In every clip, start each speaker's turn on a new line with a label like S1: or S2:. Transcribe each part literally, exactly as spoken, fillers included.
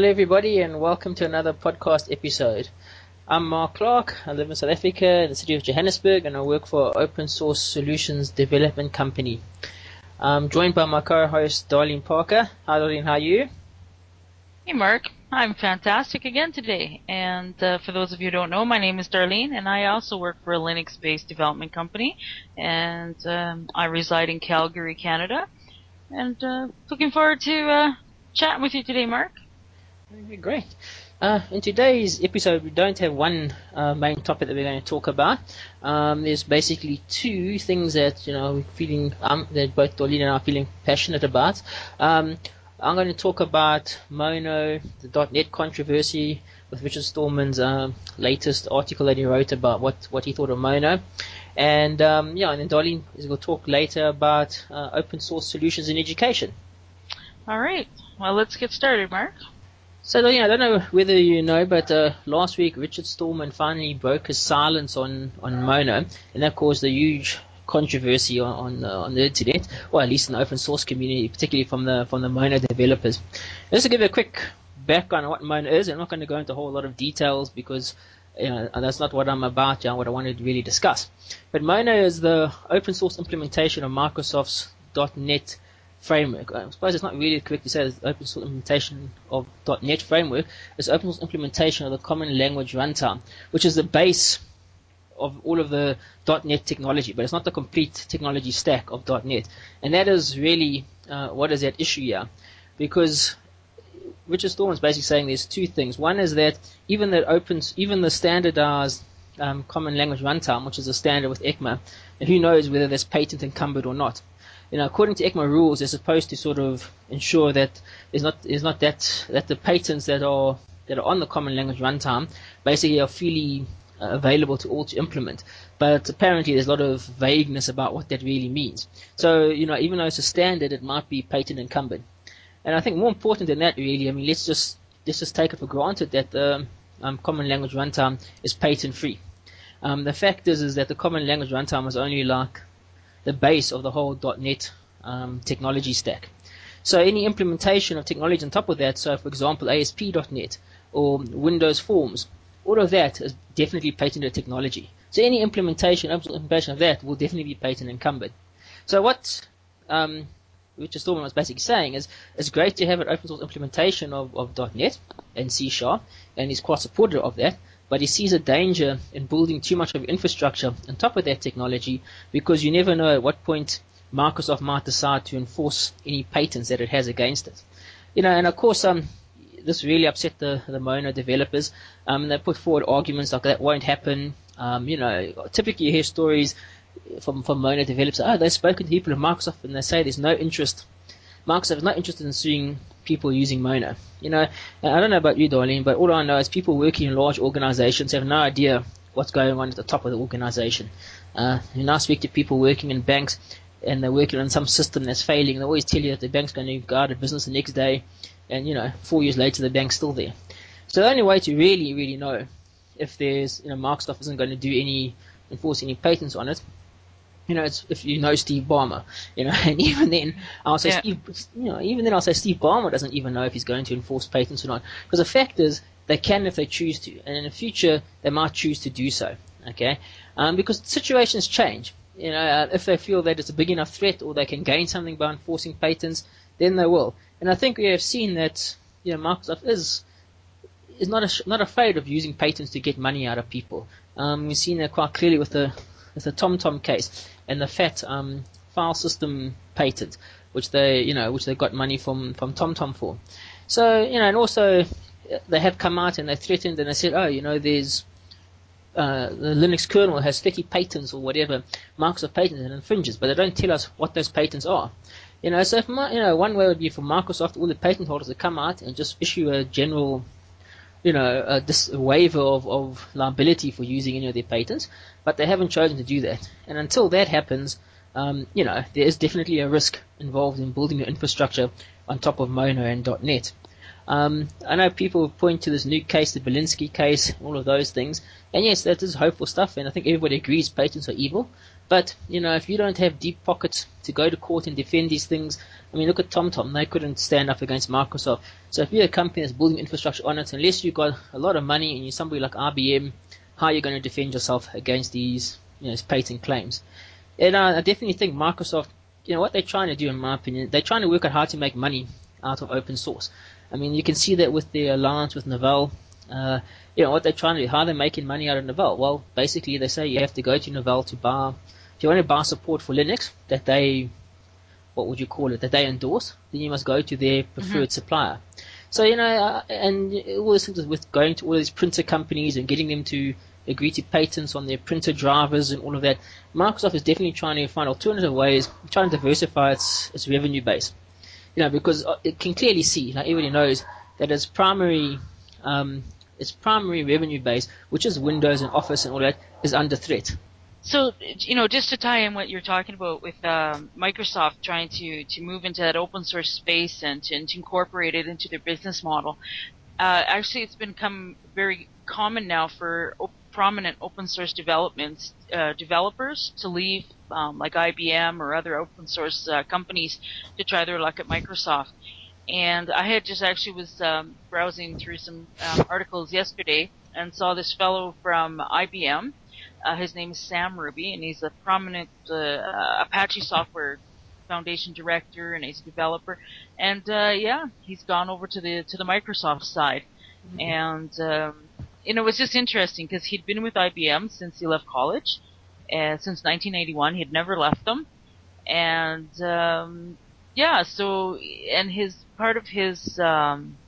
S1: Hello, everybody, and welcome to another podcast episode. I'm Mark Clark. I live in South Africa, in the city of Johannesburg, and I work for an open source solutions development company. I'm joined by my co-host, Darlene Parker. Hi, Darlene, how are you?
S2: Hey, Mark. I'm fantastic again today. And uh, for those of you who don't know, my name is Darlene, and I also work for a Linux-based development company. And um, I reside in Calgary, Canada. And uh, looking forward to uh, chatting with you today, Mark.
S1: Okay, great. Uh, in today's episode, we don't have one uh, main topic that we're going to talk about. Um, there's basically two things that you know we're feeling um, that both Darlene and I are feeling passionate about. Um, I'm going to talk about Mono, the .NET controversy with Richard Stallman's um, latest article that he wrote about what, what he thought of Mono, and um, yeah, and then Darlene is going to talk later about uh, open source solutions in education.
S2: All right. Well, let's get started, Mark.
S1: So, you know, I don't know whether you know, but uh, last week Richard Stallman finally broke his silence on, on Mono, and that caused a huge controversy on on, uh, on the internet, or at least in the open source community, particularly from the from the Mono developers. Just to give you a quick background on what Mono is, I'm not going to go into a whole lot of details because you know that's not what I'm about, you know, what I wanted to really discuss. But Mono is the open source implementation of Microsoft's .NET framework. I suppose it's not really correct to say it's open source implementation of .NET framework. It's open source implementation of the Common Language Runtime, which is the base of all of the .NET technology, but it's not the complete technology stack of .NET. And that is really uh, what is at issue here, because Richard Stallman is basically saying there's two things. One is that even the open, even the standardized um, Common Language Runtime, which is a standard with ECMA, and who knows whether that's patent encumbered or not. You know, according to ECMA rules, they're supposed to sort of ensure that there's not there's not that that the patents that are that are on the Common Language Runtime basically are freely uh, available to all to implement. But apparently, there's a lot of vagueness about what that really means. So, you know, even though it's a standard, it might be patent encumbered. And I think more important than that, really, I mean, let's just let's just take it for granted that the um, Common Language Runtime is patent free. Um, the fact is, is that the Common Language Runtime is only like the base of the whole .NET um, technology stack. So any implementation of technology on top of that, so for example A S P dot net or Windows Forms, all of that is definitely patented technology. So any implementation, implementation of that will definitely be patent encumbered. So what um, Richard Stallman was basically saying is it's great to have an open source implementation of, of .NET and C Sharp, and he's quite supportive of that. But he sees a danger in building too much of infrastructure on top of that technology, because you never know at what point Microsoft might decide to enforce any patents that it has against it. You know, and of course, um, this really upset the, the Mono developers. Um, they put forward arguments like that won't happen. Um, you know, typically you hear stories from, from Mono developers. Oh, they've spoken to people at Microsoft and they say there's no interest. Microsoft is not interested in suing people using Mono. You know, I don't know about you, Darlene, but all I know is people working in large organizations have no idea what's going on at the top of the organization. Uh, and I speak to people working in banks, and they're working on some system that's failing. They always tell you that the bank's going to go out of business the next day, and you know, four years later the bank's still there. So the only way to really, really know if there's, you know, Microsoft isn't going to do any enforce any patents on it, you know, it's if you know Steve Ballmer, you know, and even then, I'll say
S2: Yeah.
S1: Steve, you know, even then I'll say Steve Ballmer doesn't even know if he's going to enforce patents or not, because the fact is they can if they choose to, and in the future they might choose to do so, okay? Um, because situations change, you know, uh, if they feel that it's a big enough threat or they can gain something by enforcing patents, then they will. And I think we have seen that, you know, Microsoft is is not a, not afraid of using patents to get money out of people. Um, we've seen that quite clearly with the with the TomTom case and the FAT um, file system patent, which they you know which they got money from from TomTom for. So you know, and also they have come out and they threatened and they said, oh, you know, there's uh, the Linux kernel has thirty patents or whatever, Microsoft patents and infringes, but they don't tell us what those patents are. You know, so if my, you know, one way would be for Microsoft, all the patent holders to come out and just issue a general, you know, a, dis- a waiver of, of liability for using any of their patents, but they haven't chosen to do that. And until that happens, um, you know, there is definitely a risk involved in building your infrastructure on top of Mono and .NET. Um, I know people point to this new case, the Belinsky case, all of those things, and yes, that is hopeful stuff, and I think everybody agrees patents are evil. But, you know, if you don't have deep pockets to go to court and defend these things, I mean, look at TomTom. They couldn't stand up against Microsoft. So if you're a company that's building infrastructure on it, unless you've got a lot of money and you're somebody like I B M, how are you going to defend yourself against these, you know, patent claims? And uh, I definitely think Microsoft, you know, what they're trying to do, in my opinion, they're trying to work out how to make money out of open source. I mean, you can see that with their alliance with Novell. Uh, you know, what they're trying to do, how they're making money out of Novell. Well, basically, they say you have to go to Novell to buy, if you want to buy support for Linux that they, what would you call it, that they endorse, then you must go to their preferred mm-hmm. supplier. So, you know, uh, and all this things with going to all these printer companies and getting them to agree to patents on their printer drivers and all of that, Microsoft is definitely trying to find alternative ways, trying to diversify its, its revenue base. You know, because it can clearly see, like everybody knows, that its primary, um, its primary revenue base, which is Windows and Office and all that, is under threat.
S2: So, you know, just to tie in what you're talking about with um, Microsoft trying to, to move into that open source space and to, and to incorporate it into their business model, uh, actually it's become very common now for op- prominent open source developments, uh, developers to leave, um, like I B M or other open source uh, companies to try their luck at Microsoft. And I had just actually was um, browsing through some um, articles yesterday and saw this fellow from I B M. Uh, his name is Sam Ruby, and he's a prominent uh, uh, Apache Software Foundation director, and he's a developer. And uh, yeah, he's gone over to the to the Microsoft side, mm-hmm. and um, you know, it was just interesting because he'd been with I B M since he left college, and since nineteen eighty-one, he'd never left them, and um, yeah, so and his part of his um,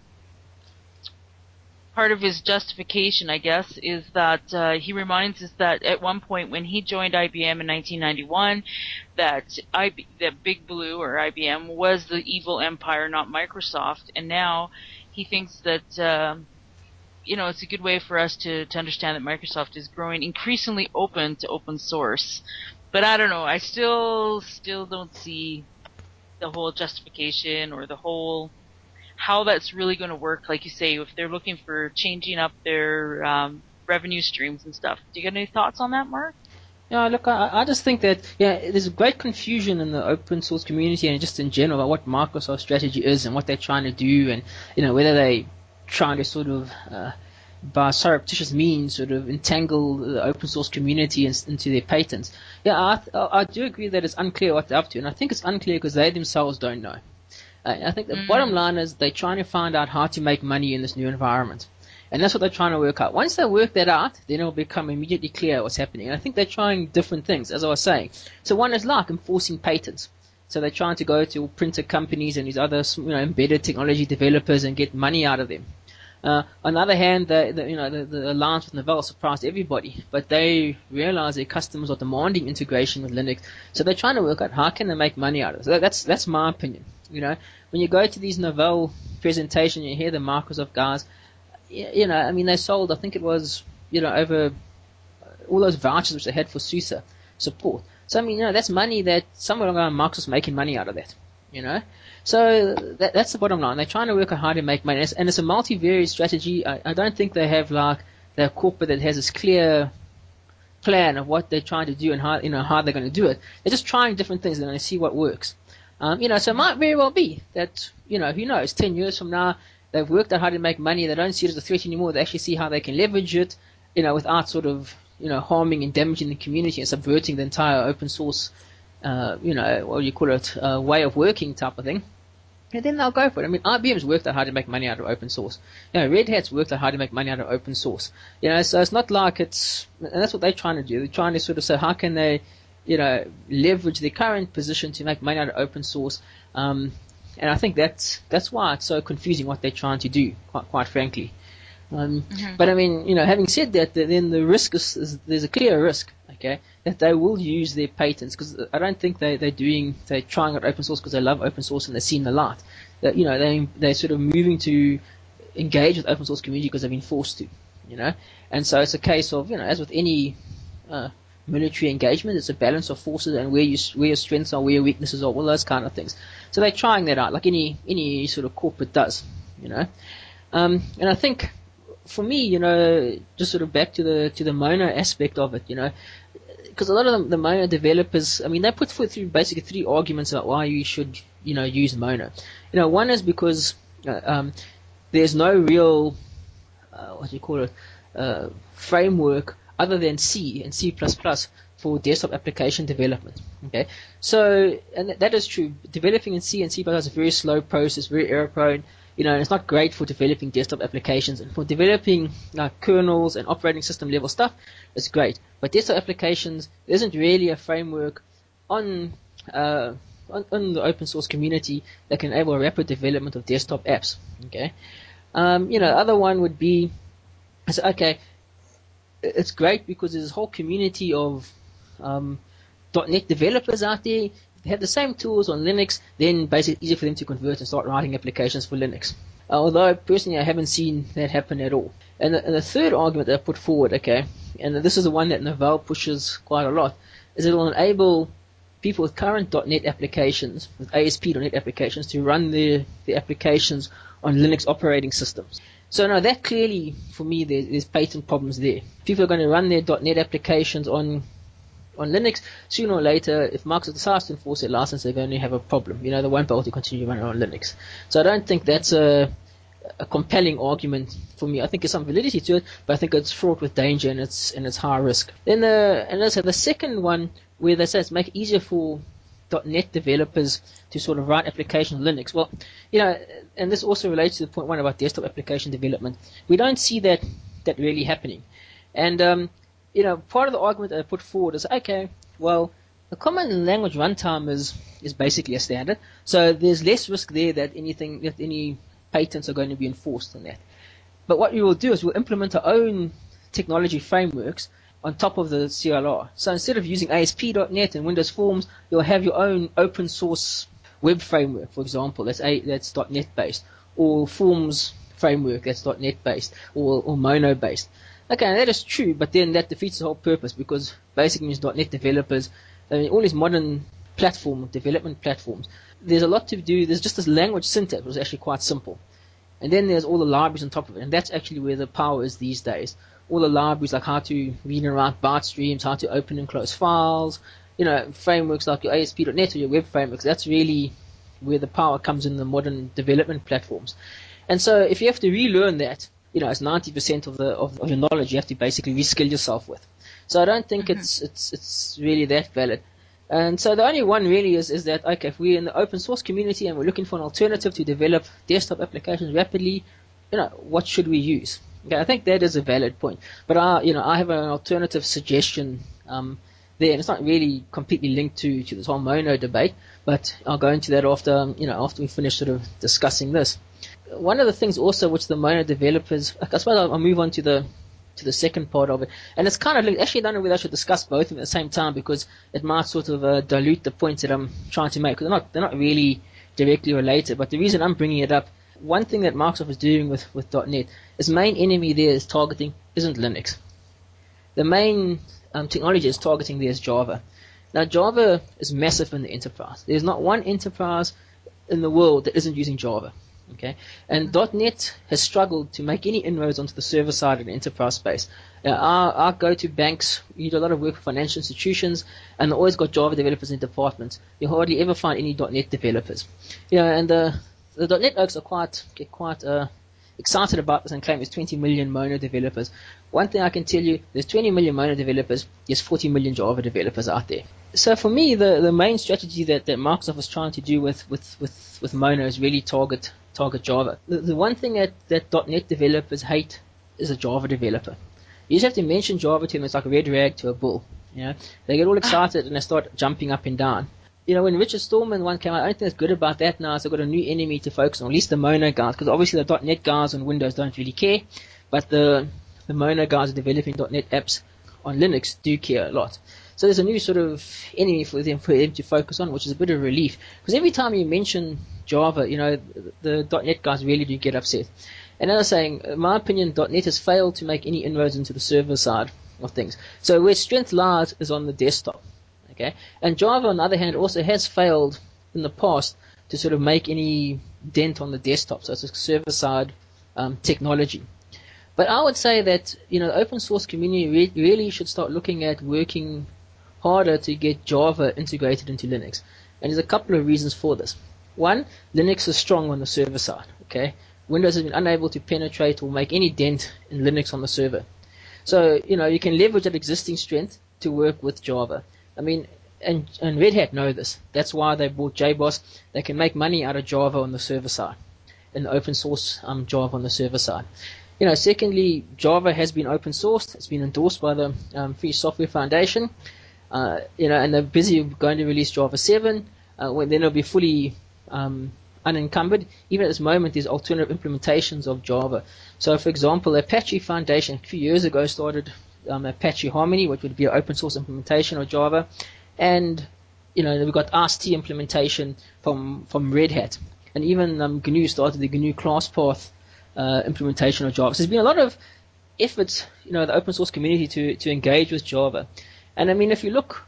S2: part of his justification, I guess, is that uh, he reminds us that at one point when he joined I B M in nineteen ninety-one, that I B, that Big Blue or I B M was the evil empire, not Microsoft, and now he thinks that uh, you know, it's a good way for us to, to understand that Microsoft is growing increasingly open to open source. But I don't know, I still still don't see the whole justification or the whole how that's really going to work, like you say, if they're looking for changing up their um, revenue streams and stuff. Do you get any thoughts on that, Mark?
S1: Yeah, look, I, I just think that yeah, there's a great confusion in the open source community and just in general about what Microsoft's strategy is and what they're trying to do, and you know whether they trying to sort of uh, by surreptitious means sort of entangle the open source community in, into their patents. Yeah, I, I do agree that it's unclear what they're up to, and I think it's unclear because they themselves don't know. Uh, I think the mm. bottom line is they're trying to find out how to make money in this new environment. And that's what they're trying to work out. Once they work that out, then it'll become immediately clear what's happening. And I think they're trying different things, as I was saying. So one is like enforcing patents. So they're trying to go to printer companies and these other, you know, embedded technology developers and get money out of them. Uh, on the other hand, the, the, you know, the, the alliance with Novell surprised everybody, but they realize their customers are demanding integration with Linux, so they're trying to work out how can they make money out of it. So that's that's my opinion. You know, when you go to these Novell presentations, you hear the Microsoft guys. You know, I mean, they sold, I think it was, you know, over all those vouchers which they had for SUSE support. So I mean, you know, that's money that somewhere along the line Microsoft's making money out of that. You know, so that, that's the bottom line. They're trying to work out how to make money, and it's a multivariate strategy. I, I don't think they have like their corporate that has this clear plan of what they're trying to do and how you know how they're going to do it. They're just trying different things and they see what works. Um, you know, so it might very well be that you know who knows, ten years from now they've worked out how to make money. They don't see it as a threat anymore. They actually see how they can leverage it, you know, without sort of you know harming and damaging the community and subverting the entire open source. Uh, you know, what do you call it, uh, way of working type of thing. And then they'll go for it. I mean, I B M's worked out how to make money out of open source. You know, Red Hat's worked out how to make money out of open source. You know, so it's not like it's, and that's what they're trying to do. They're trying to sort of say, how can they, you know, leverage their current position to make money out of open source. Um, and I think that's, that's why it's so confusing what they're trying to do, quite, quite frankly. Um, mm-hmm. But I mean, you know, having said that, then the risk is, is there's a clear risk, okay, that they will use their patents because I don't think they they're doing they're trying out open source because they love open source and they've seen the light. That you know they they're sort of moving to engage with open source community because they've been forced to, you know, and so it's a case of you know as with any uh, military engagement, it's a balance of forces and where you where your strengths are, where your weaknesses are, all those kind of things. So they're trying that out like any any sort of corporate does, you know, um, and I think. For me, you know, just sort of back to the to the Mono aspect of it, you know, because a lot of the, the Mono developers, I mean, they put forth through basically three arguments about why you should, you know, use Mono. You know, one is because uh, um, there's no real, uh, what do you call it, uh, framework other than C and C plus plus for desktop application development. Okay, so and that is true. Developing in C and C plus plus is a very slow process, very error prone. You know, and it's not great for developing desktop applications. And for developing like kernels and operating system level stuff, it's great. But desktop applications, there isn't really a framework on, uh, on on the open source community that can enable rapid development of desktop apps. Okay, um, you know, other one would be, so, okay, it's great because there's a whole community of um, .NET developers out there. They have the same tools on Linux, then basically easier for them to convert and start writing applications for Linux. Uh, although personally I haven't seen that happen at all. And the, and the third argument that I put forward, okay, and this is the one that Novell pushes quite a lot, is it will enable people with current .NET applications, with A S P dot net applications, to run their, their applications on Linux operating systems. So now that clearly, for me, there, there's patent problems there. People are going to run their .NET applications on on Linux. Sooner or later, if Microsoft decides to enforce their license, they're going to have a problem. You know, they won't be able to continue running on Linux. So I don't think that's a, a compelling argument for me. I think there's some validity to it, but I think it's fraught with danger and it's and it's high risk. Then the and also the second one, where they say it's make it easier for .NET developers to sort of write applications on Linux. Well, you know, and this also relates to the point one about desktop application development. We don't see that that really happening. And um, you know, part of the argument that I put forward is, okay, well, the common language runtime is is basically a standard, so there's less risk there that anything that any patents are going to be enforced on that. But what we will do is we'll implement our own technology frameworks on top of the C L R. So instead of using A S P dot net and Windows Forms, you'll have your own open source web framework, for example, that's a, that's .NET based, or Forms framework that's .NET based, or, or Mono based. Okay, that is true, but then that defeats the whole purpose, because basically means .NET developers, I mean, all these modern platform development platforms, there's a lot to do. There's just this language syntax was actually quite simple. And then there's all the libraries on top of it, and that's actually where the power is these days. All the libraries, like how to read and write byte streams, how to open and close files, you know, frameworks like your A S P dot net or your web frameworks, that's really where the power comes in the modern development platforms. And so if you have to relearn that, you know, it's ninety percent of the of, of your knowledge you have to basically reskill yourself with. So I don't think mm-hmm. it's it's it's really that valid. And so the only one really is, is that, okay, if we're in the open source community and we're looking for an alternative to develop desktop applications rapidly, you know, what should we use? Okay, I think that is a valid point. But I, you know, I have an alternative suggestion um, there, and it's not really completely linked to, to this whole Mono debate, but I'll go into that after, you know, after we finish sort of discussing this. One of the things also which the Mono developers, I suppose I'll, I'll move on to the to the second part of it, and it's kind of linked. Actually, I don't know whether I should discuss both of them at the same time, because it might sort of uh, dilute the points that I'm trying to make, because they're not they're not really directly related. But the reason I'm bringing it up, one thing that Microsoft is doing with with .NET, its main enemy there is targeting isn't Linux. The main um, technology is targeting there is Java. Now Java is massive in the enterprise. There's not one enterprise in the world that isn't using Java. Okay, and .NET has struggled to make any inroads onto the server side of the enterprise space. Uh, our, our go-to banks, we do a lot of work with financial institutions, and they always got Java developers in departments. You hardly ever find any .NET developers. You know, and the, the .NET folks are quite get quite uh, excited about this and claim there's twenty million Mono developers. One thing I can tell you, there's twenty million Mono developers, there's forty million Java developers out there. So for me, the, the main strategy that, that Microsoft is trying to do with, with, with, with Mono is really target target Java. The, the one thing that, that .NET developers hate is a Java developer. You just have to mention Java to them, it's like a red rag to a bull. You know, they get all excited and they start jumping up and down. You know, when Richard Stallman one came out, I don't think that's good about that now is they've got a new enemy to focus on, at least the Mono guys, because obviously the .NET guys on Windows don't really care, but the, the Mono guys developing .NET apps on Linux do care a lot. So there's a new sort of enemy for them, for them to focus on, which is a bit of relief. Because every time you mention Java, you know, the, the .NET guys really do get upset. And as I was saying, in my opinion, .NET has failed to make any inroads into the server side of things. So where strength lies is on the desktop. Okay? And Java, on the other hand, also has failed in the past to sort of make any dent on the desktop. So it's a server side um, technology. But I would say that, you know, the open source community re- really should start looking at working harder to get Java integrated into Linux. And there's a couple of reasons for this. One, Linux is strong on the server side. Okay, Windows has been unable to penetrate or make any dent in Linux on the server. So, you know, you can leverage that existing strength to work with Java. I mean, and, and Red Hat know this. That's why they bought J BOSS. They can make money out of Java on the server side, and open source um, Java on the server side. You know, secondly, Java has been open sourced. It's been endorsed by the um, Free Software Foundation. Uh, you know, and they're busy going to release Java seven. Uh, when then it'll be fully um, unencumbered. Even at this moment, there's alternative implementations of Java. So, for example, Apache Foundation a few years ago started um, Apache Harmony, which would be an open source implementation of Java, and you know we've got R S T implementation from from Red Hat, and even um, G N U started the G N U ClassPath uh, implementation of Java. So there's been a lot of efforts, you know, the open source community to to engage with Java, and I mean if you look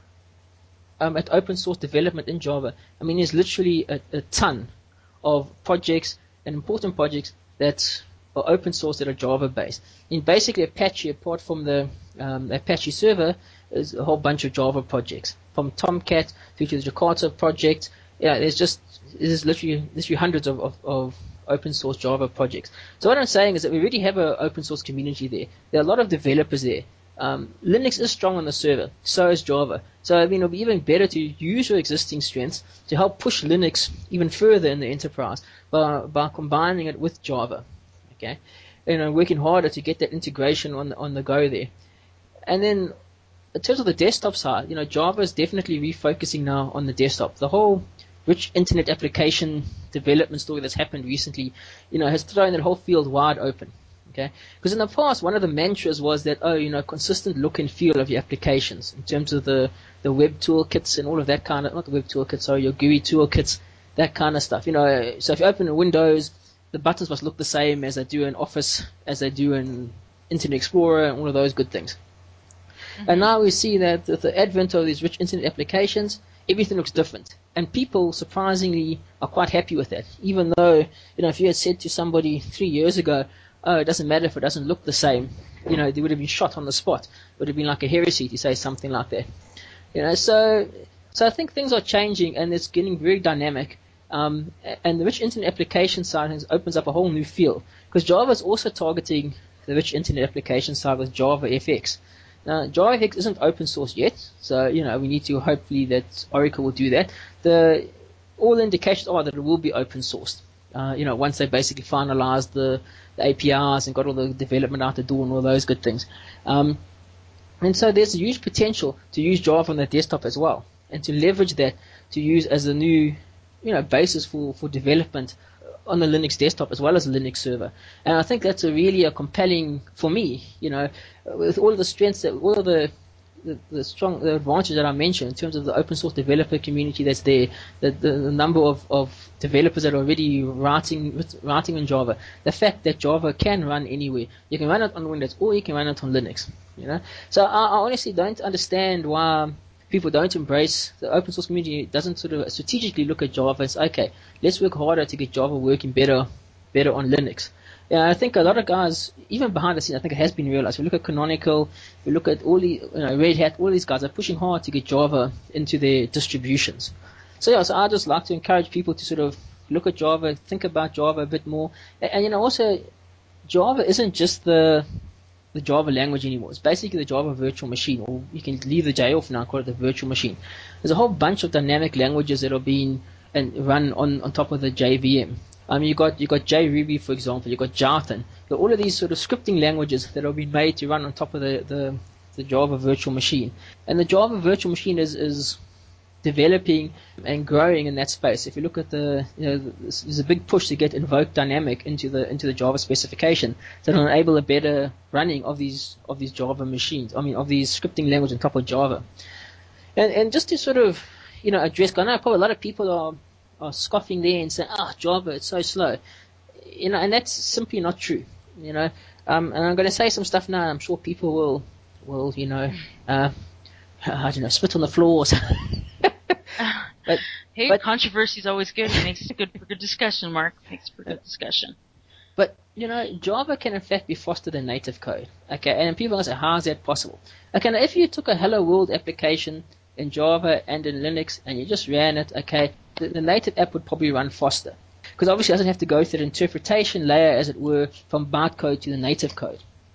S1: um, at open source development in Java, I mean there's literally a, a ton of projects and important projects that are open source that are Java based. In basically Apache, apart from the um, Apache server, is a whole bunch of Java projects. From Tomcat through to the Jakarta project, yeah, there's just there's literally literally hundreds of, of, of open source Java projects. So what I'm saying is that we already have an open source community there. There are a lot of developers there. Um, Linux is strong on the server, so is Java. So I mean, it'll be even better to use your existing strengths to help push Linux even further in the enterprise by by combining it with Java. Okay, you know, working harder to get that integration on the, on the go there. And then in terms of the desktop side, you know, Java is definitely refocusing now on the desktop. The whole rich internet application development story that's happened recently, you know, has thrown that whole field wide open. Okay, because in the past, one of the mantras was that, oh, you know, consistent look and feel of your applications in terms of the, the web toolkits and all of that kind of, not the web toolkits, sorry, your G U I toolkits, that kind of stuff. You know, so if you open a Windows, the buttons must look the same as they do in Office, as they do in Internet Explorer, and all of those good things. Mm-hmm. And now we see that with the advent of these rich internet applications, everything looks different. And people, surprisingly, are quite happy with that. Even though, you know, if you had said to somebody three years ago, oh, it doesn't matter if it doesn't look the same, you know, they would have been shot on the spot. It would have been like a heresy to say something like that. You know, so so I think things are changing, and it's getting very dynamic. Um, and the rich internet application side has, opens up a whole new field, because Java is also targeting the rich internet application side with Java F X. Now, Java F X isn't open source yet, so you know we need to hopefully that Oracle will do that. The all the indications are that it will be open sourced. Uh, you know, once they basically finalize the, the A P Is and got all the development out the door and all those good things. Um, and so there's a huge potential to use Java on the desktop as well, and to leverage that to use as a new, you know, basis for, for development on the Linux desktop as well as the Linux server. And I think that's a really a compelling, for me, you know, with all the strengths, that all of the The, the strong the advantage that I mentioned in terms of the open source developer community that's there, the, the, the number of, of developers that are already writing writing in Java, the fact that Java can run anywhere. You can run it on Windows or you can run it on Linux. You know, so I, I honestly don't understand why people don't embrace the open source community. Doesn't sort of strategically look at Java and say, okay, let's work harder to get Java working better better on Linux. Yeah, I think a lot of guys, even behind the scenes, I think it has been realized. We look at Canonical, we look at all the, you know, Red Hat, all these guys are pushing hard to get Java into their distributions. So yeah, so I just like to encourage people to sort of look at Java, think about Java a bit more, and, and you know, also Java isn't just the the Java language anymore. It's basically the Java virtual machine, or you can leave the J off now and call it the virtual machine. There's a whole bunch of dynamic languages that are being and run on on top of the J V M. Um, you got you got JRuby, for example. You got Jython. But all of these sort of scripting languages that are being made to run on top of the, the, the Java virtual machine. And the Java virtual machine is, is developing and growing in that space. If you look at the, you know, there's a big push to get Invoke Dynamic into the into the Java specification to enable a better running of these of these Java machines. I mean, of these scripting language on top of Java. And and just to sort of, you know, address, I know probably a lot of people are. are scoffing there and saying, ah, Java, it's so slow. You know, and that's simply not true. You know, um, and I'm going to say some stuff now. I'm sure people will, will, you know, uh, I don't know, spit on the floor or something.
S2: but, hey, but, controversy is always good. It makes good for good discussion, Mark. It makes for good discussion.
S1: But, you know, Java can in fact be faster than native code. Okay, and people are going to say, how is that possible? Okay, now if you took a Hello World application in Java and in Linux, and you just ran it, okay, the, the native app would probably run faster. Because obviously it doesn't have to go through the interpretation layer, as it were, from bytecode to the native code.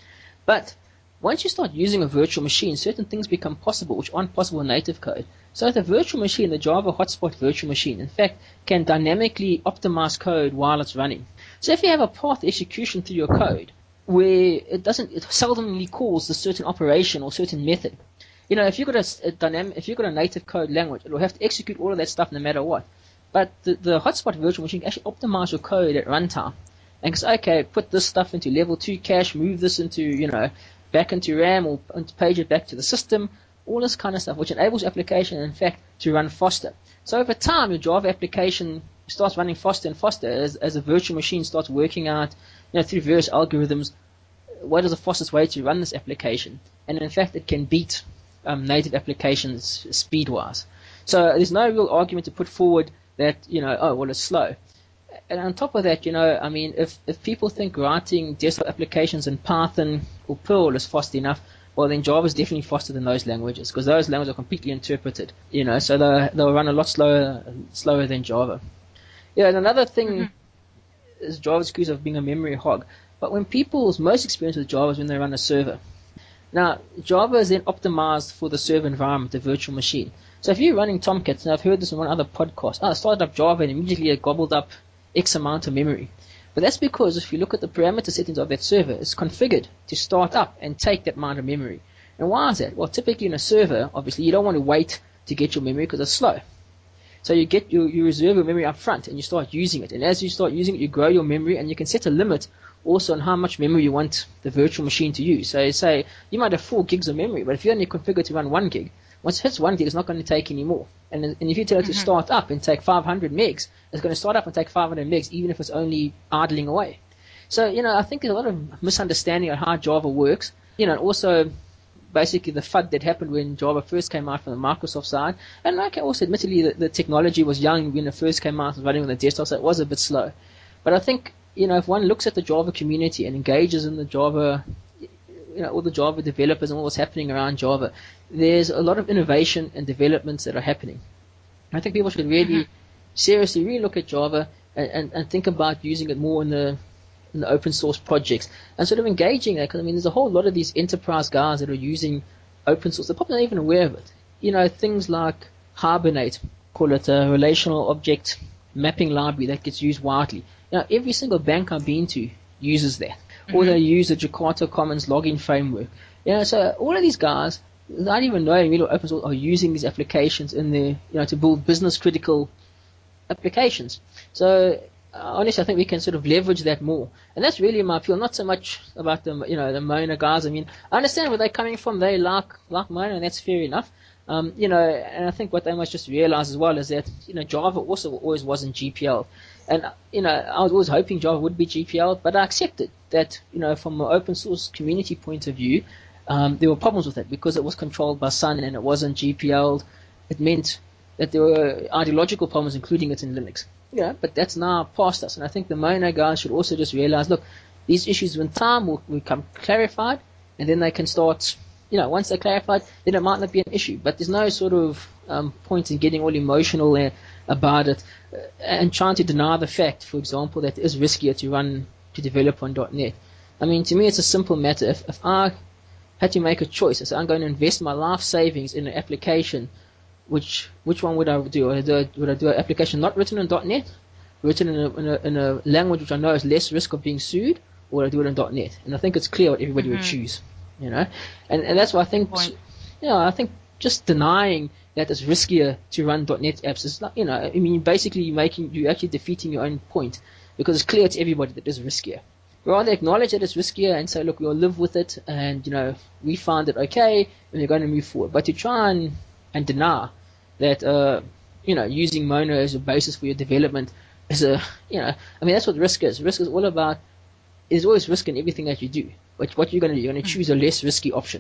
S1: But once you start using a virtual machine, certain things become possible which aren't possible in native code. So the virtual machine, the Java hotspot virtual machine, in fact, can dynamically optimize code while it's running. So if you have a path execution through your code where it doesn't, it seldomly calls a certain operation or certain method, you know, if you've got a, a dynamic, if you've got a native code language, it will have to execute all of that stuff no matter what. But the, the hotspot virtual machine can actually optimize your code at runtime. And can say, okay, put this stuff into level two cache, move this into, you know, back into RAM, or page it back to the system, all this kind of stuff, which enables your application, in fact, to run faster. So over time, your Java application starts running faster and faster as, as a virtual machine starts working out, you know, through various algorithms, what is the fastest way to run this application. And in fact, it can beat um, native applications speed-wise. So there's no real argument to put forward that, you know, oh, well, it's slow. And on top of that, you know, I mean, if, if people think writing desktop applications in Python or Perl is fast enough, well, then Java is definitely faster than those languages, because those languages are completely interpreted, you know, so they'll, they'll run a lot slower slower than Java. Yeah, and another thing mm-hmm. is Java's excuse of being a memory hog. But when people's most experience with Java is when they run a server. Now, Java is then optimized for the server environment, the virtual machine. So if you're running Tomcat, and I've heard this in one other podcast, oh, I started up Java and immediately it gobbled up X amount of memory. But that's because if you look at the parameter settings of that server, it's configured to start up and take that amount of memory. And why is that? Well, typically in a server, obviously, you don't want to wait to get your memory because it's slow. So you get you, you reserve your memory up front and you start using it. And as you start using it, you grow your memory, and you can set a limit also on how much memory you want the virtual machine to use. So you say you might have four gigs of memory, but if you only configure to run one gig, once it hits one gig, it's not going to take any more. And, and if you tell it mm-hmm. to start up and take five hundred megs, it's going to start up and take five hundred megs, even if it's only idling away. So, you know, I think there's a lot of misunderstanding of how Java works. You know, and also basically the F U D that happened when Java first came out from the Microsoft side. And okay, also admittedly the, the technology was young when it first came out, it was running on the desktop, so it was a bit slow. But I think, you know, if one looks at the Java community and engages in the Java, you know, all the Java developers and all what's happening around Java, there's a lot of innovation and developments that are happening. I think people should really mm-hmm. seriously really look at Java and, and, and think about using it more in the in the open source projects and sort of engaging that, because I mean there's a whole lot of these enterprise guys that are using open source. They're probably not even aware of it. You know, things like Hibernate, call it a relational object mapping library that gets used widely. You know, every single bank I've been to uses that. Mm-hmm. Or they use the Jakarta Commons login framework. You know, so all of these guys, without even knowing really open source, are using these applications in their, you know, to build business critical applications. So uh, honestly, I think we can sort of leverage that more. And that's really my appeal, not so much about the, you know, the Mona guys. I mean, I understand where they're coming from. They like, like Mona, and that's fair enough. Um, you know, and I think what they must just realize as well is that, you know, Java also always wasn't G P L. And, you know, I was always hoping Java would be G P L, but I accepted that, you know, from an open source community point of view, um, there were problems with it because it was controlled by Sun and it wasn't G P L'd. It meant that there were ideological problems, including it in Linux. Yeah, but that's now past us. And I think the Mono guys should also just realize, look, these issues with time will become clarified, and then they can start, you know, once they're clarified, then it might not be an issue. But there's no sort of um, point in getting all emotional uh, about it uh, and trying to deny the fact, for example, that it is riskier to run, to develop on .NET. I mean, to me, it's a simple matter. If, if I had to make a choice, I say I'm going to invest my life savings in an application, which which one would I do? Would I do, would I do an application not written in .NET, written in a, in a, in a language which I know has less risk of being sued, or would I do it in .NET? And I think it's clear what everybody mm-hmm. would choose, you know. And and that's why I think, you know, I think just denying that it's riskier to run .NET apps is not, you know, I mean, basically you're making, you're actually defeating your own point, because it's clear to everybody that it's riskier. Rather acknowledge that it's riskier and say, look, we'll live with it, and, you know, we find it okay, and we're going to move forward. But to try and, and deny that, uh, you know, using Mono as a basis for your development is a, you know, I mean, that's what risk is. Risk is all about, there's always risk in everything that you do. But what you're going to do, you're going to choose a less risky option.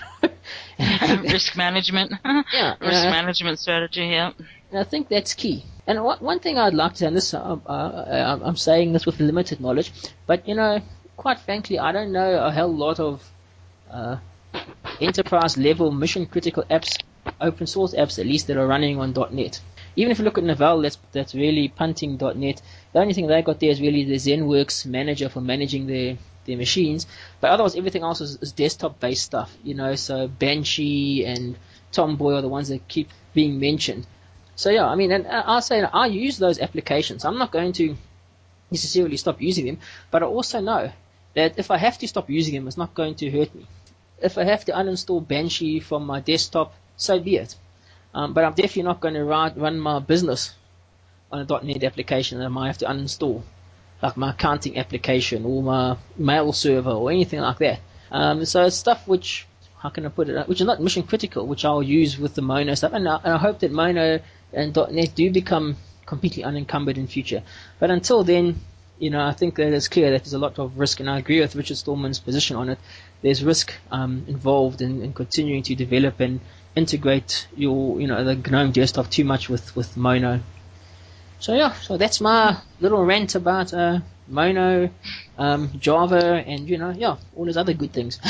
S2: Risk management.
S1: Yeah.
S2: Risk
S1: uh,
S2: management strategy, yeah.
S1: And I think that's key. And what, one thing I'd like to say, and this, uh, uh, I'm saying this with limited knowledge, but, you know, quite frankly, I don't know a hell lot of uh, enterprise-level mission-critical apps open source apps, at least, that are running on .NET. Even if you look at Novell, that's that's really punting .NET. The only thing they got there is really the ZenWorks manager for managing their their machines. But otherwise, everything else is, is desktop-based stuff. You know, so Banshee and Tomboy are the ones that keep being mentioned. So yeah, I mean, and I'll say I use those applications. I'm not going to necessarily stop using them, but I also know that if I have to stop using them, it's not going to hurt me. If I have to uninstall Banshee from my desktop, so be it. Um, but I'm definitely not going to run, run my business on a .NET application that I might have to uninstall, like my accounting application or my mail server or anything like that. Um, so it's stuff which, how can I put it, which is not mission critical, which I'll use with the Mono stuff. And I, and I hope that Mono and .NET do become completely unencumbered in future. But until then, you know, I think that it's clear that there's a lot of risk, and I agree with Richard Stallman's position on it. There's risk um, involved in, in continuing to develop and integrate your, you know, the GNOME desktop too much with, with Mono. So yeah, so that's my little rant about uh, Mono, um, Java, and you know, yeah, all those other good things.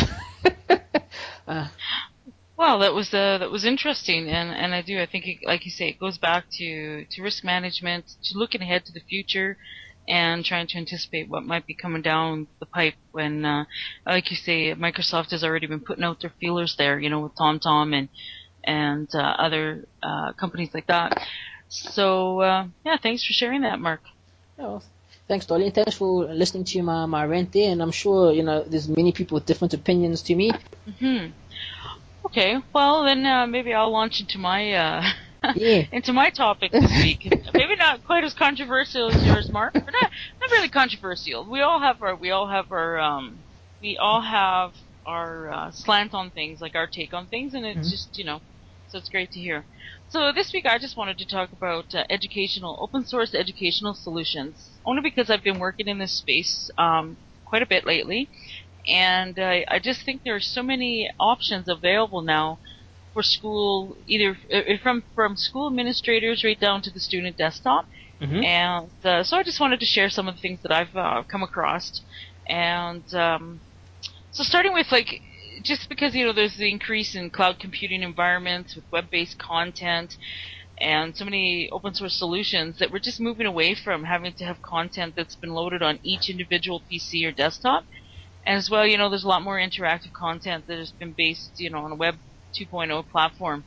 S1: uh,
S2: Well, that was uh, that was interesting, and, and I do I think it, like you say, it goes back to, to risk management, to looking ahead to the future, and trying to anticipate what might be coming down the pipe when, uh, like you say, Microsoft has already been putting out their feelers there, you know, with TomTom and and uh, other uh, companies like that. So uh, yeah, thanks for sharing that, Mark.
S1: well, thanks, Dolly. Thanks for listening to my, my rant there, and I'm sure you know there's many people with different opinions to me.
S2: Mm-hmm. Okay, well then uh, maybe I'll launch into my uh,
S1: Yeah.
S2: into my topic this week. Maybe not quite as controversial as yours, Mark, but not, not really controversial. We all have our we all have our um, we all have our uh, slant on things, like our take on things, and it's mm-hmm. just you know, so it's great to hear. So this week I just wanted to talk about uh, educational open source educational solutions, only because I've been working in this space um, quite a bit lately. And uh, I just think there are so many options available now for school, either from from school administrators right down to the student desktop. Mm-hmm. And uh, so I just wanted to share some of the things that I've uh, come across. And um, so starting with like, just because you know there's the increase in cloud computing environments with web-based content and so many open source solutions, that we're just moving away from having to have content that's been loaded on each individual P C or desktop. And as well, you know, there's a lot more interactive content that has been based, you know, on a Web two point oh platform.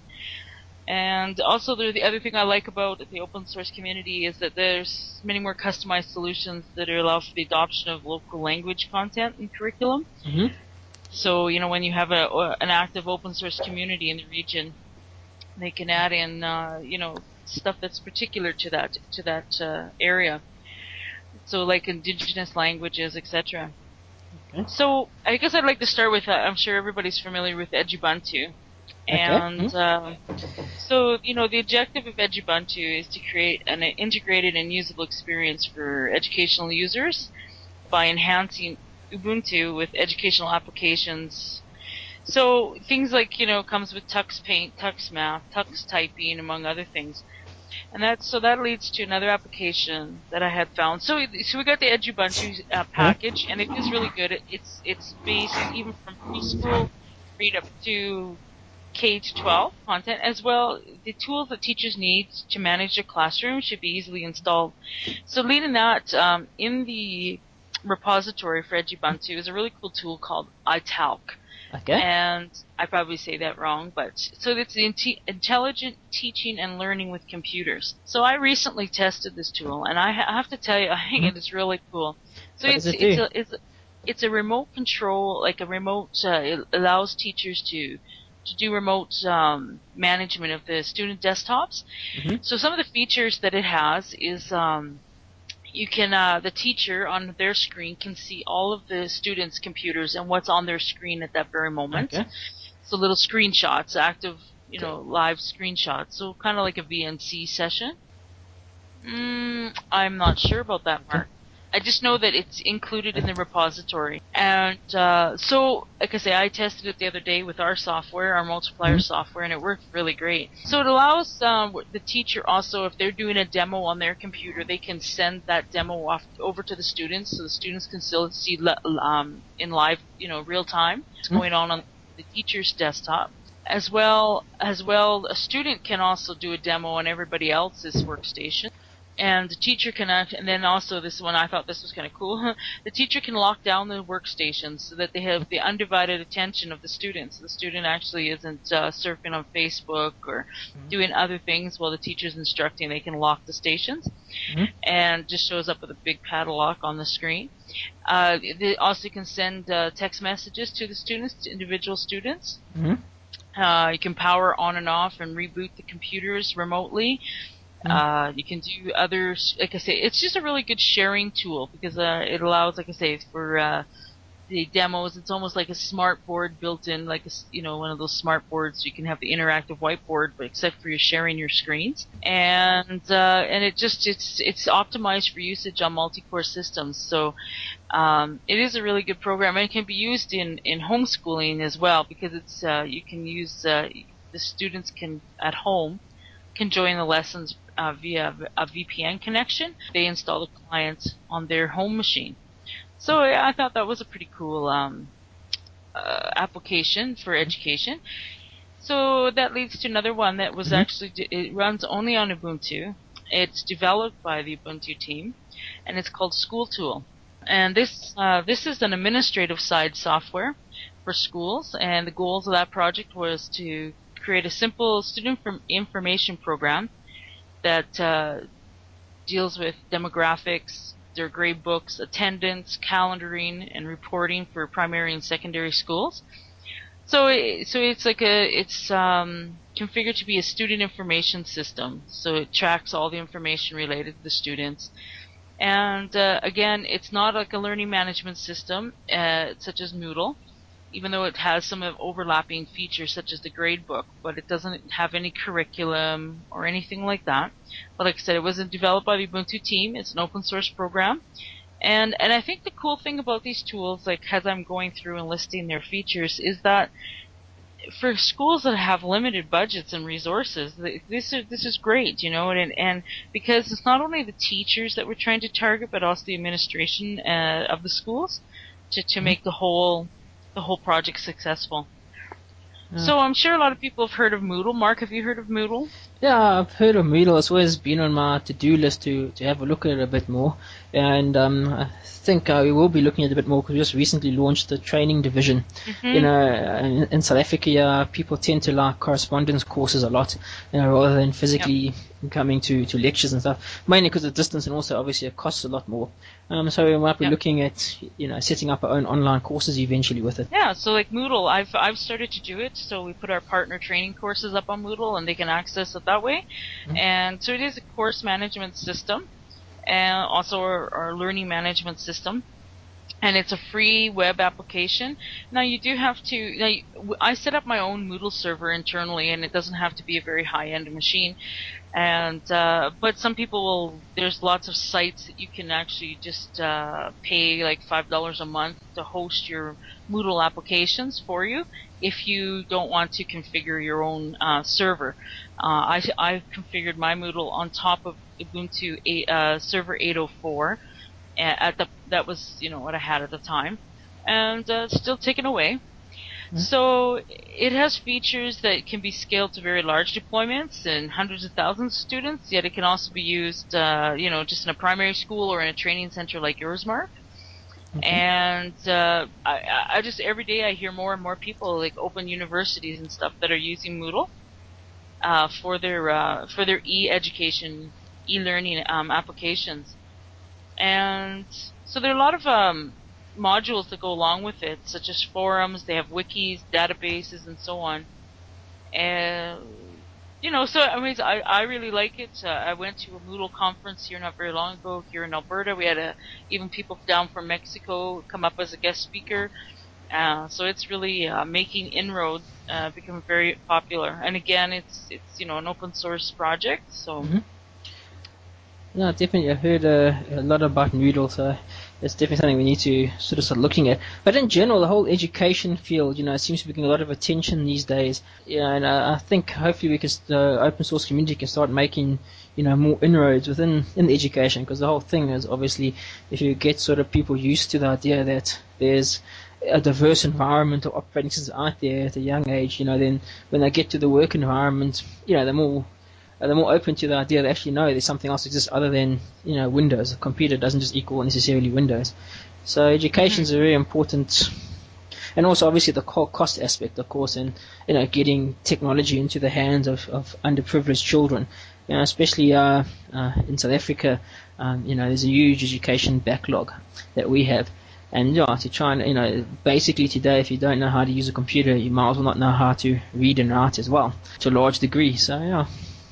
S2: And also, the other thing I like about the open source community is that there's many more customized solutions that allow for the adoption of local language content and curriculum. Mm-hmm. So, you know, when you have a an active open source community in the region, they can add in, uh, you know, stuff that's particular to that to that uh, area. So, like indigenous languages, et cetera. Okay. So I guess I'd like to start with, uh, I'm sure everybody's familiar with Edubuntu. And okay. mm-hmm. uh, so, you know, the objective of Edubuntu is to create an integrated and usable experience for educational users by enhancing Ubuntu with educational applications. So things like, you know, comes with Tux Paint, Tux Math, Tux Typing, among other things. And that so that leads to another application that I had found. So so we got the Edubuntu uh, package, and it is really good. It, it's it's based even from preschool right up to K to twelve content as well. The tools that teachers need to manage their classroom should be easily installed. So leading that um, in the repository for Edubuntu is a really cool tool called iTalk. Okay. And I probably say that wrong, but so it's the intelligent teaching and learning with computers. So I recently tested this tool, and I, ha- I have to tell you, I think mm-hmm. it is really cool. So what it's it it's, a, it's a it's a remote control, like a remote. Uh, it allows teachers to to do remote um, management of the student desktops. Mm-hmm. So some of the features that it has is. Um, You can, uh, the teacher on their screen can see all of the students' computers and what's on their screen at that very moment. Okay. So little screenshots, active, you know, live screenshots. So kind of like a V N C session. Mm, I'm not sure about that, Mark. I just know that it's included in the repository. And uh, so, like I say, I tested it the other day with our software, our multiplier mm-hmm. software, and it worked really great. So it allows um, the teacher also, if they're doing a demo on their computer, they can send that demo off over to the students, so the students can still see um, in live, you know, real time what's mm-hmm. going on on the teacher's desktop. as well as well a student can also do a demo on everybody else's workstation. And the teacher can, act, and then also this one, I thought this was kind of cool. The teacher can lock down the workstations so that they have the undivided attention of the students. The student actually isn't uh, surfing on Facebook or mm-hmm. doing other things while the teacher's instructing. They can lock the stations, mm-hmm. and just shows up with a big padlock on the screen. Uh, they also can send uh, text messages to the students, to individual students. Mm-hmm. Uh, you can power on and off and reboot the computers remotely. Uh, you can do other, like I say, it's just a really good sharing tool because uh, it allows, like I say, for uh, the demos, it's almost like a smart board built in, like a, you know, one of those smart boards. You can have the interactive whiteboard, but except for you sharing your screens, and uh, and it just it's it's optimized for usage on multi-core systems. So um, it is a really good program, and it can be used in in homeschooling as well because it's uh, you can use uh, the students can at home can join the lessons uh, via a V P N connection. They install the client on their home machine. So yeah, I thought that was a pretty cool um, uh, application for education. So that leads to another one that was mm-hmm. actually, it runs only on Ubuntu. It's developed by the Ubuntu team, and it's called SchoolTool. And this uh, this is an administrative side software for schools, and the goals of that project was to create a simple student information program that uh, deals with demographics, their grade books, attendance, calendaring, and reporting for primary and secondary schools. So, it, so it's like a it's um, configured to be a student information system. So it tracks all the information related to the students. And uh, again, it's not like a learning management system uh, such as Moodle, even though it has some of overlapping features such as the gradebook, but it doesn't have any curriculum or anything like that. But like I said, it wasn't developed by the Ubuntu team. It's an open source program. And and I think the cool thing about these tools, like as I'm going through and listing their features, is that for schools that have limited budgets and resources, this is this is great, you know, and and because it's not only the teachers that we're trying to target, but also the administration uh, of the schools to to make the whole the whole project successful. Yeah. So I'm sure a lot of people have heard of Moodle. Mark, have you heard of Moodle?
S1: Yeah, I've heard of Moodle. It's always been on my to-do list to, to have a look at it a bit more. And um, I think uh, we will be looking at it a bit more because we just recently launched the training division. Mm-hmm. You know, in, in South Africa, uh, people tend to like correspondence courses a lot, you know, rather than physically yep. coming to, to lectures and stuff. Mainly because of distance, and also obviously it costs a lot more. Um, so we might be yep. looking at, you know, setting up our own online courses eventually with it.
S2: Yeah, so like Moodle, I've I've started to do it. So we put our partner training courses up on Moodle, and they can access it that way. Mm-hmm. And so it is a course management system, and also our, our learning management system. And it's a free web application. Now you do have to. Now, you, I set up my own Moodle server internally, and it doesn't have to be a very high-end machine. And uh, but some people will. There's lots of sites that you can actually just uh, pay like five dollars a month to host your Moodle applications for you if you don't want to configure your own uh, server. Uh, I I configured my Moodle on top of Ubuntu eight, uh, Server eight oh four. At the that was you know what I had at the time, and uh, it's still taken away. Mm-hmm. So it has features that can be scaled to very large deployments and hundreds of thousands of students. Yet it can also be used, uh, you know, just in a primary school or in a training center like yours, Mark. Okay. And uh, I, I just every day I hear more and more people, like open universities and stuff, that are using Moodle uh, for their uh, for their e-education, e-learning um, applications. And so there are a lot of um, modules that go along with it, such as forums. They have wikis, databases, and so on. And you know, so I mean, I I really like it. Uh, I went to a Moodle conference here not very long ago here in Alberta. We had a, even people down from Mexico come up as a guest speaker. Uh, so it's really uh, making inroads, uh, becoming very popular. And again, it's it's you know an open source project, so.
S1: Mm-hmm. No, definitely. I've heard uh, a lot about Moodle, so it's definitely something we need to sort of start looking at. But in general, the whole education field, you know, seems to be getting a lot of attention these days. Yeah, and uh, I think hopefully we can, the uh, open source community can start making, you know, more inroads within in the education, because the whole thing is obviously if you get sort of people used to the idea that there's a diverse environment of operating systems out there at a young age, you know, then when they get to the work environment, you know, they're more uh, they're more open to the idea they actually know there's something else exists other than, you know, Windows. A computer doesn't just equal necessarily Windows. So education is
S2: Mm-hmm.
S1: a very important, and also obviously the cost aspect, of course, and, you know, getting technology into the hands of, of underprivileged children. You know, especially uh, uh, in South Africa, um, you know, there's a huge education backlog that we have. And yeah, to try and, you know, basically today, if you don't know how to use a computer, you might as well not know how to read and write as well, to a large degree. So yeah.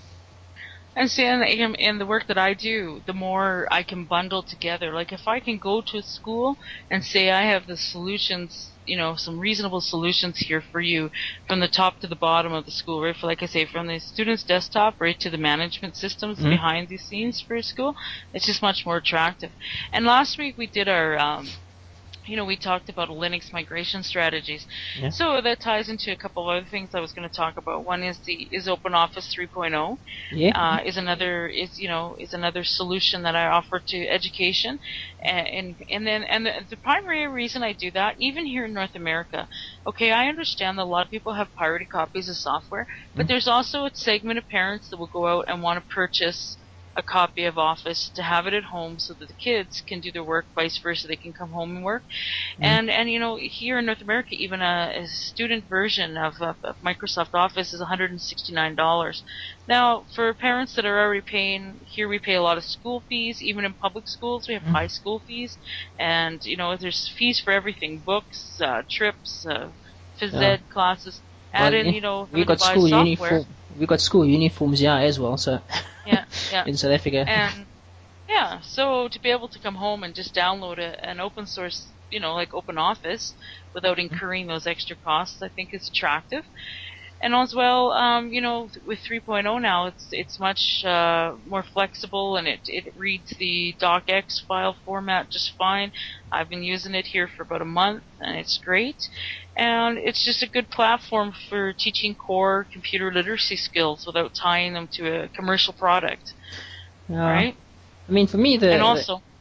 S2: And see, in, in, in the work that I do, the more I can bundle together. Like if I can go to a school and say I have the solutions, you know, some reasonable solutions here for you from the top to the bottom of the school, right? For, like I say, from the student's desktop right to the management systems
S1: Mm-hmm.
S2: behind the scenes for a school, it's just much more attractive. And last week we did our, um, you know, we talked about Linux migration strategies.
S1: Yeah.
S2: So that ties into a couple of other things I was going to talk about. One is the is OpenOffice three point oh.
S1: Yeah.
S2: Uh, is another is you know is another solution that I offer to education, and and, and then and the, the primary reason I do that, even here in North America, okay, I understand that a lot of people have pirated copies of software, but there's also a segment of parents that will go out and want to purchase a copy of Office to have it at home so that the kids can do their work, vice versa, they can come home and work.
S1: Mm-hmm.
S2: And and you know, here in North America, even a, a student version of, of, of Microsoft Office is one hundred sixty-nine dollars. Now, for parents that are already paying, here we pay a lot of school fees. Even in public schools, we have
S1: Mm-hmm.
S2: high school fees, and you know, there's fees for everything: books, uh, trips, uh, phys
S1: Yeah.
S2: ed classes. Add
S1: Well,
S2: in,
S1: yeah,
S2: you know,
S1: we
S2: having to
S1: got
S2: buy
S1: school
S2: software.
S1: uniform. We got school uniforms, yeah, as well. So
S2: Yeah, yeah,
S1: in South Africa.
S2: and yeah, so to be able to come home and just download a, an open source, you know, like OpenOffice without incurring those extra costs, I think is attractive. And as well, um, you know, with three point oh now, it's it's much uh, more flexible, and it it reads the docx file format just fine. I've been using it here for about a month, and it's great. And it's just a good platform for teaching core computer literacy skills without tying them to a commercial product,
S1: Yeah.
S2: right?
S1: I mean, for me, the,
S2: And
S1: the
S2: also,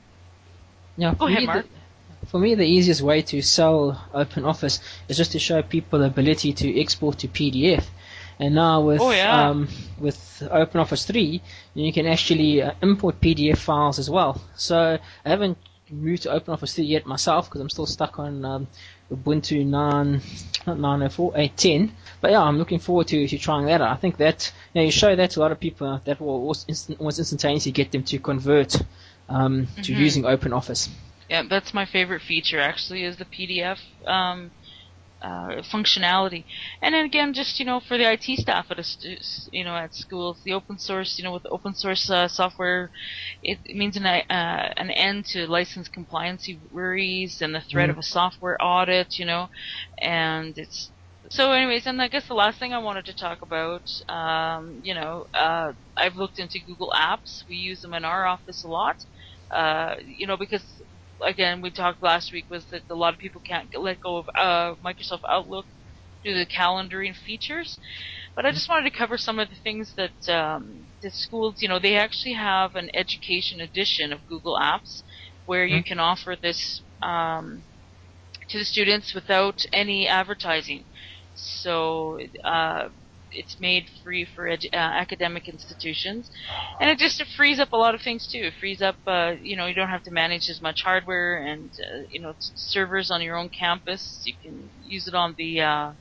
S1: yeah,
S2: go
S1: for
S2: ahead,
S1: me, the
S2: Mark.
S1: for me, the easiest way to sell OpenOffice is just to show people the ability to export to P D F. And now
S2: Oh
S1: with
S2: yeah.
S1: um, with OpenOffice three, you can actually uh, import P D F files as well. So I haven't moved to OpenOffice three yet myself because I'm still stuck on um, Ubuntu nine, not nine oh four, eight ten. But yeah, I'm looking forward to, to trying that out. I think that, you know, you show that to a lot of people, that will almost, instant, almost instantaneously get them to convert um, to
S2: Mhm.
S1: using OpenOffice.
S2: Yeah, that's my favorite feature actually, is the P D F um, uh, functionality. And then again, just you know, for the I T staff at a stu- you know at schools, the open source, you know, with open source uh, software, it, it means an uh, an end to license compliancy worries and the threat
S1: Mm.
S2: of a software audit, you know, and it's. So, anyways, and I guess the last thing I wanted to talk about, um, you know, uh, I've looked into Google Apps. We use them in our office a lot, uh, you know, because again, we talked last week was that a lot of people can't let go of uh, Microsoft Outlook due to the calendaring features. But I just wanted to cover some of the things that um, the schools, you know, they actually have an education edition of Google Apps where you
S1: Mm.
S2: can offer this um, to the students without any advertising. So uh, it's made free for edu- uh, academic institutions, and it just it frees up a lot of things too. It frees up, uh, you know, you don't have to manage as much hardware and uh, you know t- servers on your own campus. You can use it on the uh,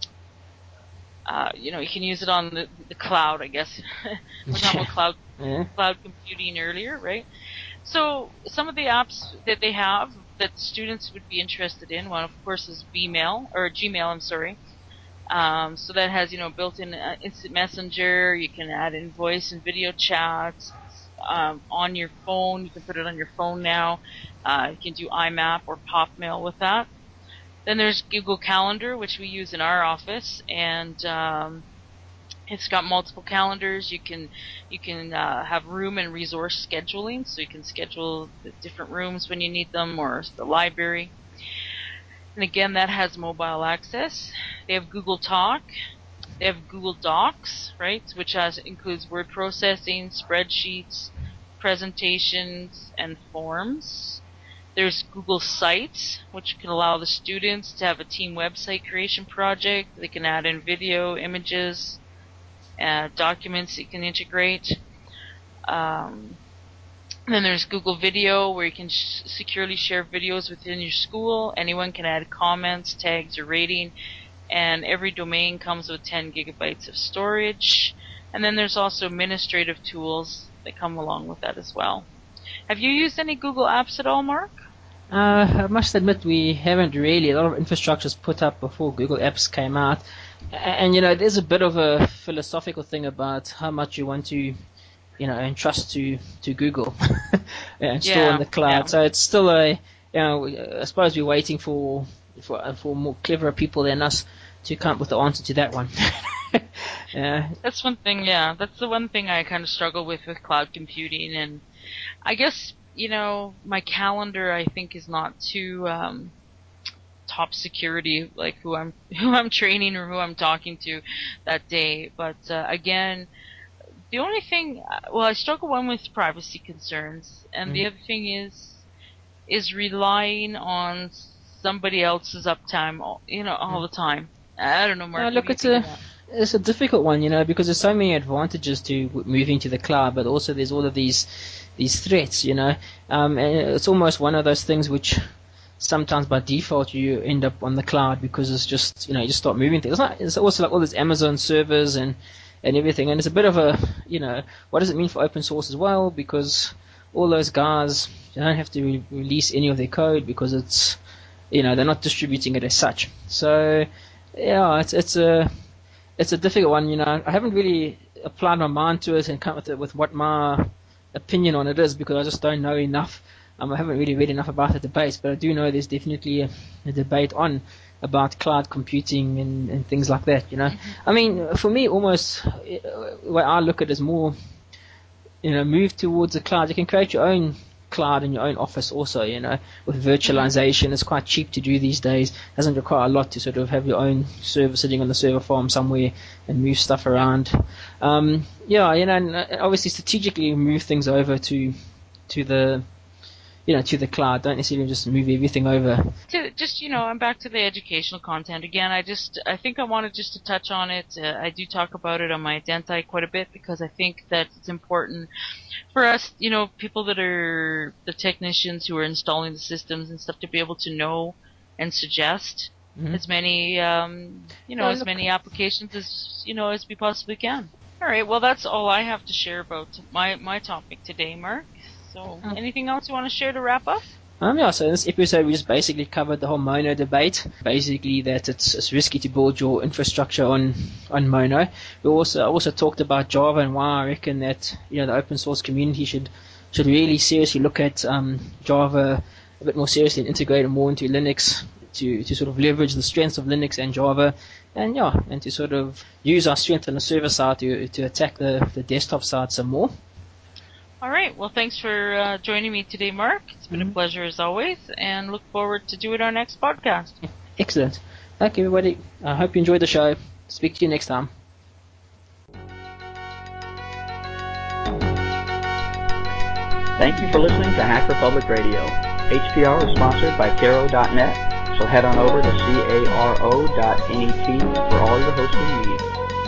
S2: uh, you know, you can use it on the, the cloud, I guess. We're talking about cloud
S1: Yeah.
S2: cloud computing earlier, right? So some of the apps that they have that students would be interested in, one of course is Gmail or Gmail. I'm sorry. Um, so that has you know built-in uh, instant messenger. You can add in voice and video chats um, on your phone. You can put it on your phone now. Uh, you can do I MAP or PopMail with that. Then there's Google Calendar, which we use in our office, and um, it's got multiple calendars. You can you can uh, have room and resource scheduling, so you can schedule the different rooms when you need them, or the library. And again, that has mobile access. They have Google Talk. They have Google Docs, right, which has includes word processing, spreadsheets, presentations, and forms. There's Google Sites, which can allow the students to have a team website creation project. They can add in video, images, uh, documents you can integrate. Um, then there's Google Video, where you can sh- securely share videos within your school. Anyone can add comments, tags, or rating. And every domain comes with ten gigabytes of storage. And then there's also administrative tools that come along with that as well. Have you used any Google Apps at all, Mark?
S1: Uh, I must admit we haven't really. A lot of infrastructure is put up before Google Apps came out. And, you know, there's a bit of a philosophical thing about how much you want to, you know, entrust to, to Google and store
S2: yeah,
S1: in the cloud.
S2: Yeah.
S1: So it's still a, you know, I suppose we're waiting for, for, for more cleverer people than us to come up with the answer to that one. Yeah.
S2: That's one thing, yeah. That's the one thing I kind of struggle with with cloud computing. And I guess, you know, my calendar, I think, is not too um, top security, like who I'm who I'm training or who I'm talking to that day. But uh, again, the only thing, well, I struggle one with privacy concerns, and mm. the other thing is is relying on somebody else's uptime, all, you know, all mm. the time. I don't know, Mark.
S1: Uh, look, it's a it's a difficult one, you know, because there's so many advantages to moving to the cloud, but also there's all of these these threats, you know. Um, and it's almost one of those things which sometimes by default you end up on the cloud because it's just, you know, you just start moving things. It's, not, it's also like all these Amazon servers and and everything, and it's a bit of a, you know, what does it mean for open source as well? Because all those guys, they don't have to re- release any of their code because it's, you know, they're not distributing it as such. So yeah, it's it's a it's a difficult one. You know, I haven't really applied my mind to it and come with it with what my opinion on it is because I just don't know enough. Um, I haven't really read enough about the debate, but I do know there's definitely a, a debate on about cloud computing and, and things like that. You know, mm-hmm. I mean, for me, almost the way I look at it is more, you know, move towards the cloud. You can create your own cloud in your own office also, you know, with virtualization. Mm-hmm. It's quite cheap to do these days. It doesn't require a lot to sort of have your own server sitting on the server farm somewhere and move stuff around. Um, yeah, you know, and obviously strategically move things over to to the you know, to the cloud. Don't necessarily just move everything over.
S2: To just, you know, I'm back to the educational content again. I just, I think I wanted just to touch on it. Uh, I do talk about it on my Identi quite a bit because I think that it's important for us, you know, people that are the technicians who are installing the systems and stuff to be able to know and suggest mm-hmm. as many, um, you know, yeah, as look. many applications as, you know, as we possibly can. All right. Well, that's all I have to share about my, my topic today, Mark. So, anything else you want to share to wrap up?
S1: Um, yeah, so in this episode we just basically covered the whole Mono debate. Basically that it's, it's risky to build your infrastructure on, on Mono. We also also talked about Java and why I reckon that, you know, the open source community should should really seriously look at um, Java a bit more seriously and integrate it more into Linux to, to sort of leverage the strengths of Linux and Java, and yeah, and to sort of use our strength on the server side to to attack the, the desktop side some more.
S2: All right. Well, thanks for uh, joining me today, Mark. It's been mm-hmm. a pleasure as always, and look forward to doing our next podcast.
S1: Excellent. Okay, everybody. I hope you enjoyed the show. Speak to you next time.
S3: Thank you for listening to Hacker Public Radio. H P R is sponsored by Caro dot net, so head on over to caro dot net for all your hosting needs.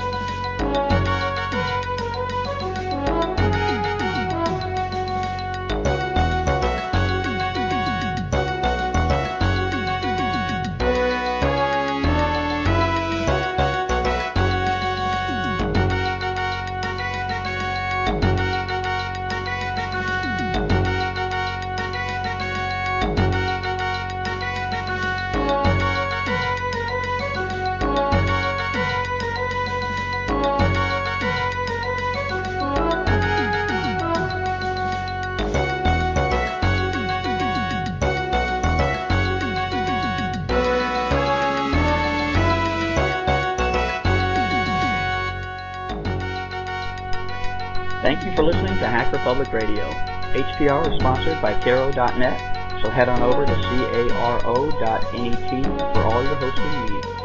S3: Thank you for listening to Hacker Public Radio. H P R is sponsored by Caro dot net, so head on over to caro dot net for all your hosting needs.